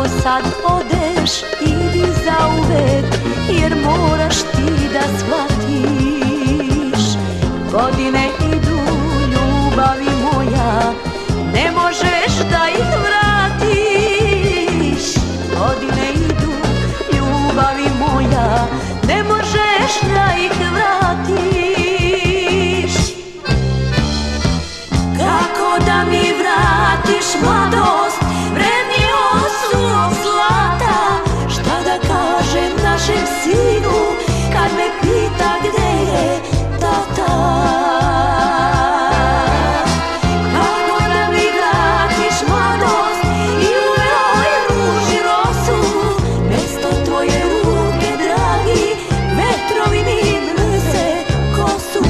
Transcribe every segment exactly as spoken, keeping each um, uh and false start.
Ako sad odeš, idi zauvek, jer moraš ti da shvatiš. Godine idu, ljubavi moja, ne možeš da ih vratiš. Godine idu, ljubavi moja, ne možeš da ih vratiš. Kako da mi vratiš mladost, vrednije od suvog zlata? Šta da kažem našem sinu kad me pita gde je tata? Kako da mi vratiš mladost i u ovoj ruži rosu? Mesto tvoje ruke, dragi, vetrovi mi mrze kosu.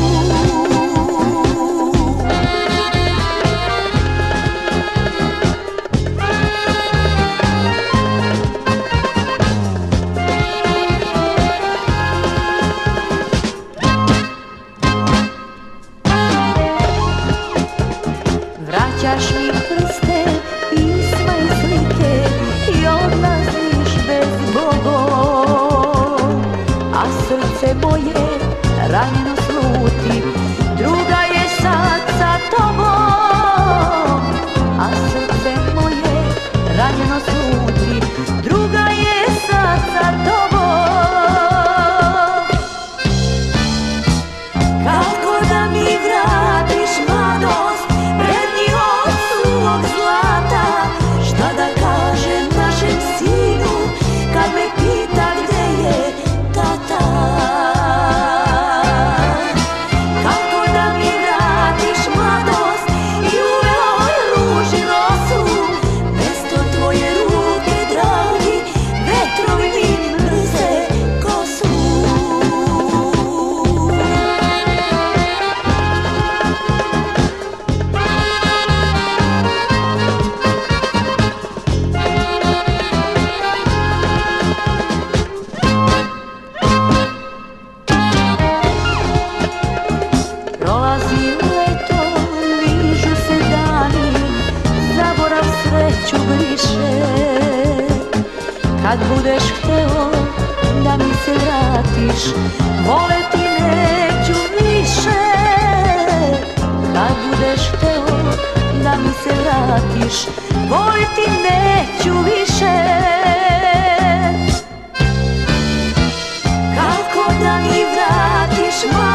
Vraćaš mi prste, pisma i slike i odlaziš bez Bogom. A srce moje ranjeno sluti, druga je sad sa tobom. A srce moje ranjeno sluti, druga je sad sa tobom. Kako da mi vratiš mladost, vrednije od suvog zlata? Šta da kažem našem sinu kad me pita gde je tata? Kako da mi vratiš mladost i u ovoj ruži rosu? Mesto tvoje ruke, dragi, vetrovi mi mrze kosu. Prolazi leto, vižu se dani, zaborav sreću briše. Kad budeš hteo da mi se vratiš, voleti neću više. Kad budeš hteo da mi se vratiš, voleti neću više. Kako da mi vratiš mladost,